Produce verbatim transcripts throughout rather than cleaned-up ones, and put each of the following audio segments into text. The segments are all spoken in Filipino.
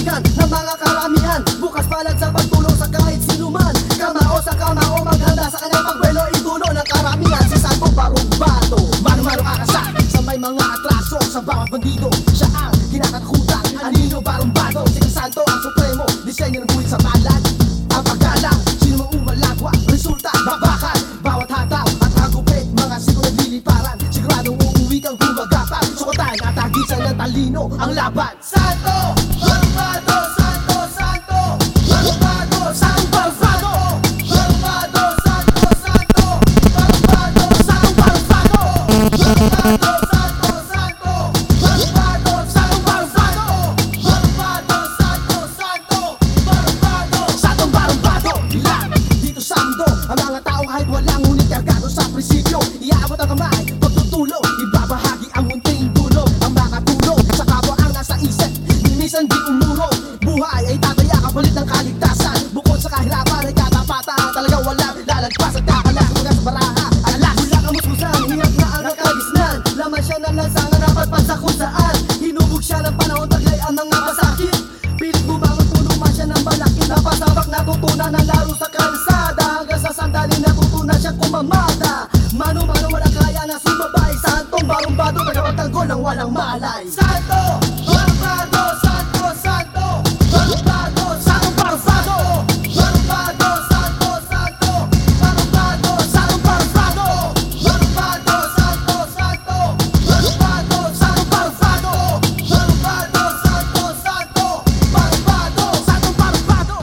kaibigan ng mga karamihan, bukas palad sa pagtulong sa kahit sinuman. Kamao sa kamao, maghanda sa kanyang pagbuelo, idulo ng karamihan si Santo Barumbado. Mano-mano kakasa sa may mga atraso, sa bawat bandido siya ang kinakatakutan. Anino Barumbado, si Santo ang supremo, disenyo ng guhit sa palad. Ang paggalang, sino mang umalagwa, resulta babakan. Bawat hataw at hagupit, mga siko nagliliparan, siguradong uuwi kang gumagapang. Sukotan at agisan ng talino ang laban. Santo Barumbado, Santo, Santo Barumbado, Santo Barumbado, Barumbado, Santo, Santo Barumbado, Santo Barumbado, Barumbado, Santo, Santo Barumbado, Santo Barumbado, Barumbado, Santo, Santo Barumbado, Santo Barumbado. Bilang dito sa mundo ang mga tao kahit walang ngunit kargado sa prinsipyo, iaabot ang kamay, pagtutulong, ibabahagi ang munting tulong, ang makatulong sa kapwa ang nasa isip. Minsan di umuro, buhay ay tataya kapalit ng kaligtasan. Bukod sa kahirapan ay katapatan, talaga walang lalagpas at kakalas mga sa baraha. Alas, mula kamusmusan, hirap na ang nakagisnan, laman siya ng lansangan, napatpad sa kung saan. Hinubog siya ng panahon, taglay ang mga masakit. Pilit bumangon, tulungan siya ng balakid. Napasabak, natutunan ng laro sa kalsada, hanggang sa sandali natutunan siya kumamada. Mano-mano walang kaya na sumabay, Santong Barumbado, tagapagtanggol ng walang malay. Santo Barumbado, Santo, Santo Barumbado, Santo Barumbado, Barumbado, Santo, Santo Barumbado, Santo Barumbado, Barumbado, Santo, Santo Barumbado, Santo Barumbado, Barumbado, Santo, Santo Barumbado, Santo Barumbado.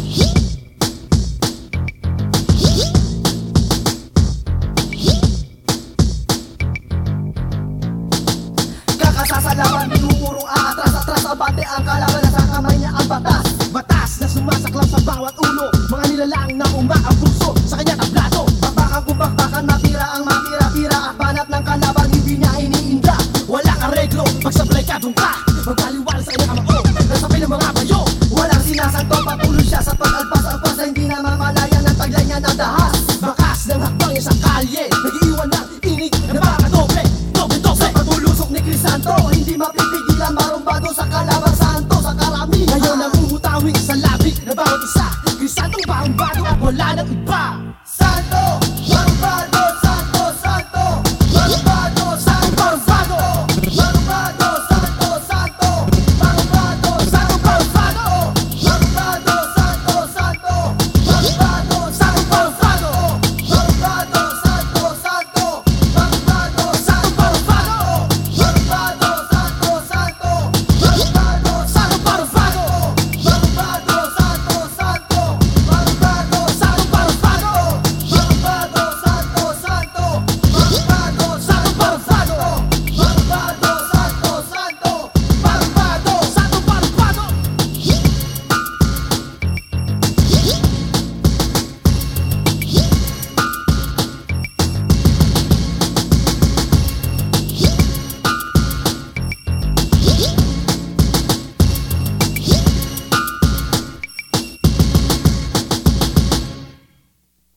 Kakasasalaman, binumurong atras, atras, abante ang kalaban, nasa kamay niya ang batas. Batas na sumasaklaw sa bawat ulo, mga nilalang na umaabuso sa kanya tablado. Bakbakan kung bakbakan, matira ang matira-tira, at banat ng kalaban, hindi niya iniinda. Walang arreglo, pagsablay ka dun ka, magbaliwala sa kanyang kamao, nasabay ng mga bayo. Walang sinasanto, patuloy siya sa pag-alpas-alpas, na hindi na mamalayan ng taglay niya ng dahas. Bakas ng hakbang niya sa kalye, nag-iiwan ng inig na mga doble, doble-doble. Sa pagbulusok ni Crisanto, hindi mapipigilan, Barumbado sa kalaban, Santo sa karami. Ngayon ang umutawing sa labi na bawat isa, Crisantong Barumbado at wala nang iba.